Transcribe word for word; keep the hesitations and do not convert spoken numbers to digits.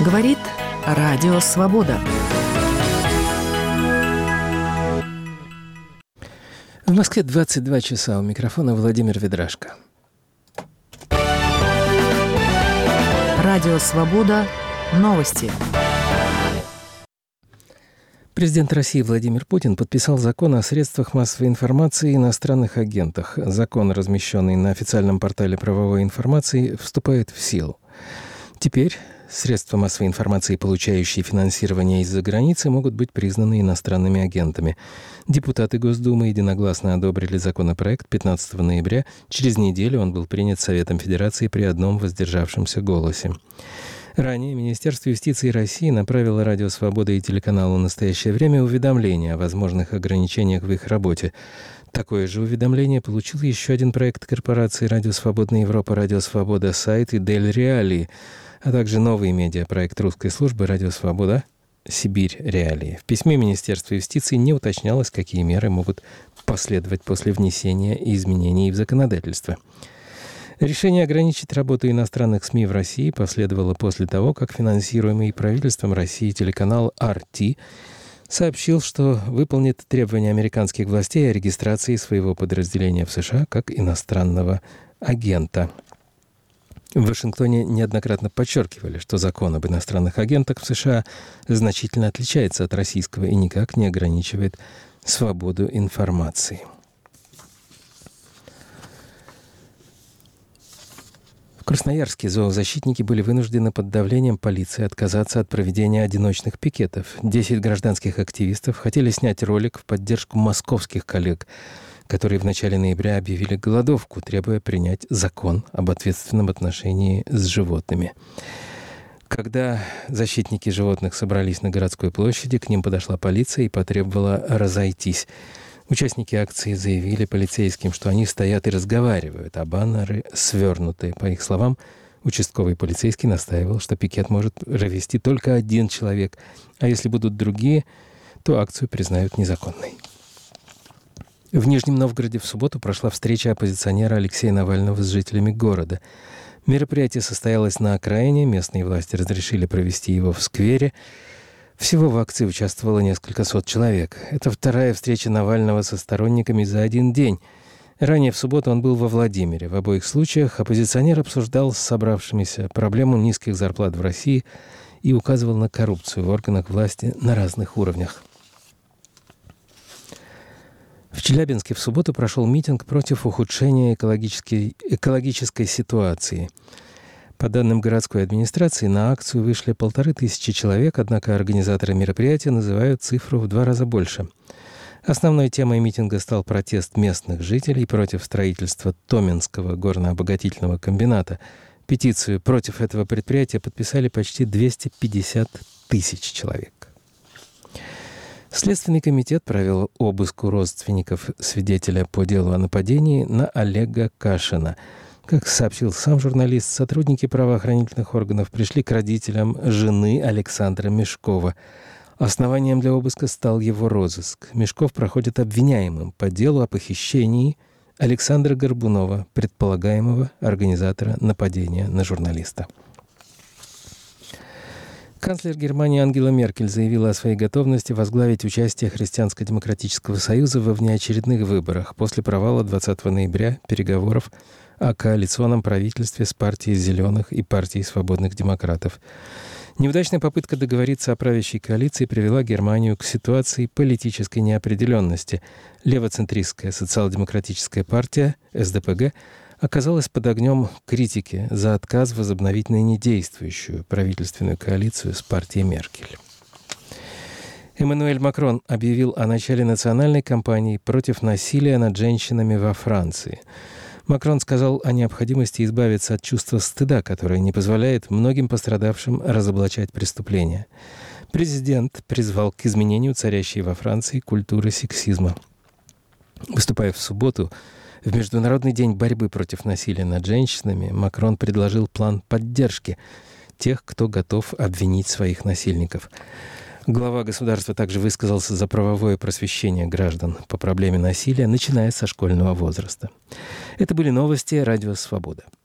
Говорит Радио Свобода. В Москве двадцать два часа. У микрофона Владимир Ведрашко. Радио Свобода. Новости. Президент России Владимир Путин подписал закон о средствах массовой информации и иностранных агентах. Закон, размещенный на официальном портале правовой информации, вступает в силу. Теперь средства массовой информации, получающие финансирование из-за границы, могут быть признаны иностранными агентами. Депутаты Госдумы единогласно одобрили законопроект пятнадцатого ноября. Через неделю он был принят Советом Федерации при одном воздержавшемся голосе. Ранее Министерство юстиции России направило Радио Свобода и телеканалу «Настоящее время» уведомление о возможных ограничениях в их работе. Такое же уведомление получил еще один проект корпорации «Радио Свободная Европа», «Радио Свобода Сайт» и «Дель Реалии», а также новый медиапроект русской службы «Радио Свобода Сибирь Реалии». В письме Министерства юстиции не уточнялось, какие меры могут последовать после внесения изменений в законодательство. Решение ограничить работу иностранных СМИ в России последовало после того, как финансируемый правительством России телеканал ар ти сообщил, что выполнит требования американских властей о регистрации своего подразделения в США как иностранного агента. В Вашингтоне неоднократно подчеркивали, что закон об иностранных агентах в США значительно отличается от российского и никак не ограничивает свободу информации. В Красноярске зоозащитники были вынуждены под давлением полиции отказаться от проведения одиночных пикетов. Десять гражданских активистов хотели снять ролик в поддержку московских коллег, которые в начале ноября объявили голодовку, требуя принять закон об ответственном отношении с животными. Когда защитники животных собрались на городской площади, к ним подошла полиция и потребовала разойтись. Участники акции заявили полицейским, что они стоят и разговаривают, а баннеры свернуты. По их словам, участковый полицейский настаивал, что пикет может провести только один человек, а если будут другие, то акцию признают незаконной. В Нижнем Новгороде в субботу прошла встреча оппозиционера Алексея Навального с жителями города. Мероприятие состоялось на окраине, местные власти разрешили провести его в сквере. Всего в акции участвовало несколько сот человек. Это вторая встреча Навального со сторонниками за один день. Ранее в субботу он был во Владимире. В обоих случаях оппозиционер обсуждал с собравшимися проблему низких зарплат в России и указывал на коррупцию в органах власти на разных уровнях. В Челябинске в субботу прошел митинг против ухудшения экологической, экологической ситуации. По данным городской администрации, на акцию вышли полторы тысячи человек, однако организаторы мероприятия называют цифру в два раза больше. Основной темой митинга стал протест местных жителей против строительства Томинского горнообогатительного комбината. Петицию против этого предприятия подписали почти двести пятьдесят тысяч человек. Следственный комитет провел обыск у родственников свидетеля по делу о нападении на Олега Кашина. Как сообщил сам журналист, сотрудники правоохранительных органов пришли к родителям жены Александра Мешкова. Основанием для обыска стал его розыск. Мешков проходит обвиняемым по делу о похищении Александра Горбунова, предполагаемого организатора нападения на журналиста. Канцлер Германии Ангела Меркель заявила о своей готовности возглавить участие Христианско-демократического союза во внеочередных выборах после провала двадцатого ноября переговоров о коалиционном правительстве с партией «Зеленых» и партией «Свободных демократов». Неудачная попытка договориться о правящей коалиции привела Германию к ситуации политической неопределенности. Левоцентристская социал-демократическая партия эс дэ пэ гэ оказалась под огнем критики за отказ возобновить ныне действующую правительственную коалицию с партией Меркель. Эммануэль Макрон объявил о начале национальной кампании против насилия над женщинами во Франции. Макрон сказал о необходимости избавиться от чувства стыда, которое не позволяет многим пострадавшим разоблачать преступления. Президент призвал к изменению царящей во Франции культуры сексизма. Выступая в субботу в Международный день борьбы против насилия над женщинами, Макрон предложил план поддержки тех, кто готов обвинить своих насильников. Глава государства также высказался за правовое просвещение граждан по проблеме насилия, начиная со школьного возраста. Это были новости Радио Свобода.